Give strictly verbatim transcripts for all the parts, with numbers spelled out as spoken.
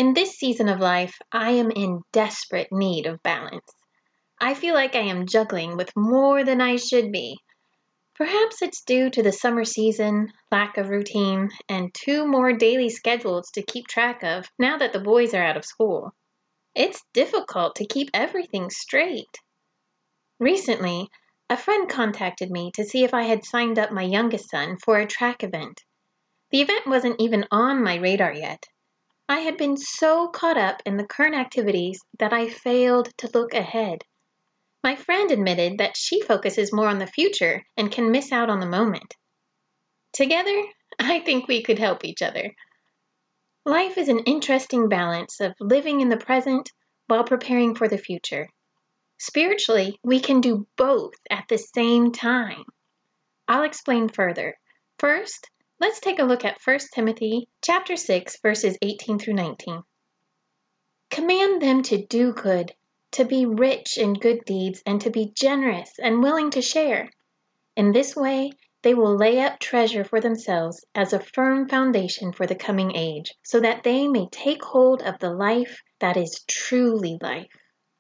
In this season of life, I am in desperate need of balance. I feel like I am juggling with more than I should be. Perhaps it's due to the summer season, lack of routine, and two more daily schedules to keep track of now that the boys are out of school. It's difficult to keep everything straight. Recently, a friend contacted me to see if I had signed up my youngest son for a track event. The event wasn't even on my radar yet. I had been so caught up in the current activities that I failed to look ahead. My friend admitted that she focuses more on the future and can miss out on the moment. Together, I think we could help each other. Life is an interesting balance of living in the present while preparing for the future. Spiritually, we can do both at the same time. I'll explain further. First, let's take a look at First Timothy chapter six, verses eighteen through nineteen. Command them to do good, to be rich in good deeds, and to be generous and willing to share. In this way, they will lay up treasure for themselves as a firm foundation for the coming age, so that they may take hold of the life that is truly life.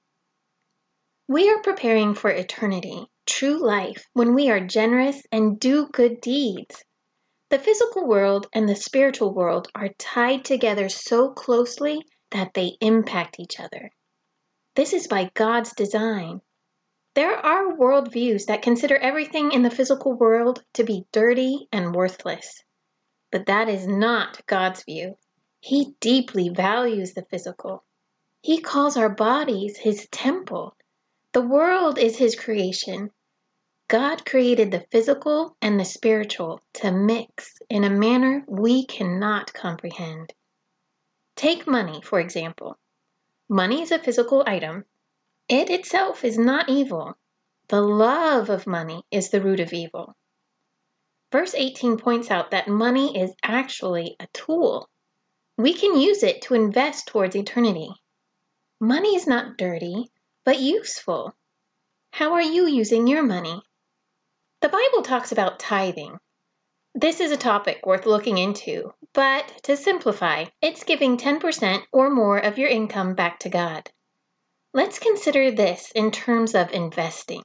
We are preparing for eternity, true life, when we are generous and do good deeds. The physical world and the spiritual world are tied together so closely that they impact each other. This is by God's design. There are worldviews that consider everything in the physical world to be dirty and worthless. But that is not God's view. He deeply values the physical. He calls our bodies His temple. The world is His creation. God created the physical and the spiritual to mix in a manner we cannot comprehend. Take money, for example. Money is a physical item. It itself is not evil. The love of money is the root of evil. Verse eighteen points out that money is actually a tool. We can use it to invest towards eternity. Money is not dirty, but useful. How are you using your money? The Bible talks about tithing. This is a topic worth looking into, but to simplify, it's giving ten percent or more of your income back to God. Let's consider this in terms of investing.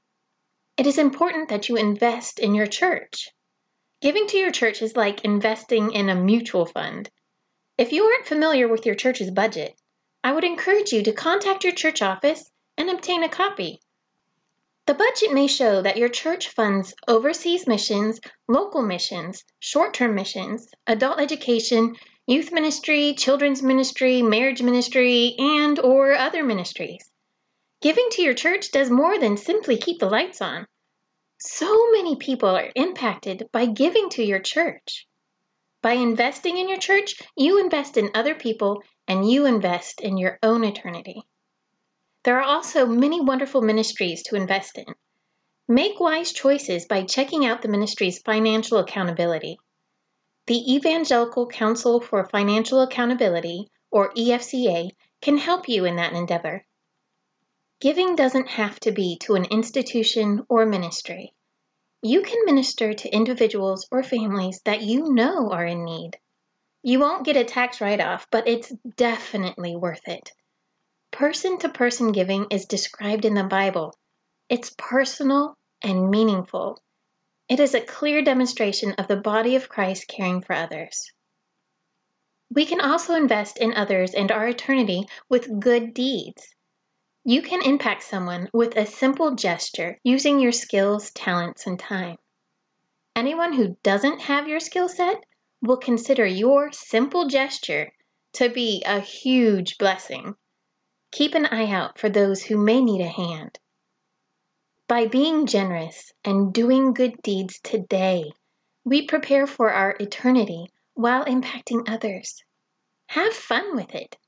It is important that you invest in your church. Giving to your church is like investing in a mutual fund. If you aren't familiar with your church's budget, I would encourage you to contact your church office and obtain a copy. The budget may show that your church funds overseas missions, local missions, short-term missions, adult education, youth ministry, children's ministry, marriage ministry, and or other ministries. Giving to your church does more than simply keep the lights on. So many people are impacted by giving to your church. By investing in your church, you invest in other people and you invest in your own eternity. There are also many wonderful ministries to invest in. Make wise choices by checking out the ministry's financial accountability. The Evangelical Council for Financial Accountability, or E F C A, can help you in that endeavor. Giving doesn't have to be to an institution or ministry. You can minister to individuals or families that you know are in need. You won't get a tax write-off, but it's definitely worth it. Person-to-person giving is described in the Bible. It's personal and meaningful. It is a clear demonstration of the body of Christ caring for others. We can also invest in others and our eternity with good deeds. You can impact someone with a simple gesture using your skills, talents, and time. Anyone who doesn't have your skill set will consider your simple gesture to be a huge blessing. Keep an eye out for those who may need a hand. By being generous and doing good deeds today, we prepare for our eternity while impacting others. Have fun with it.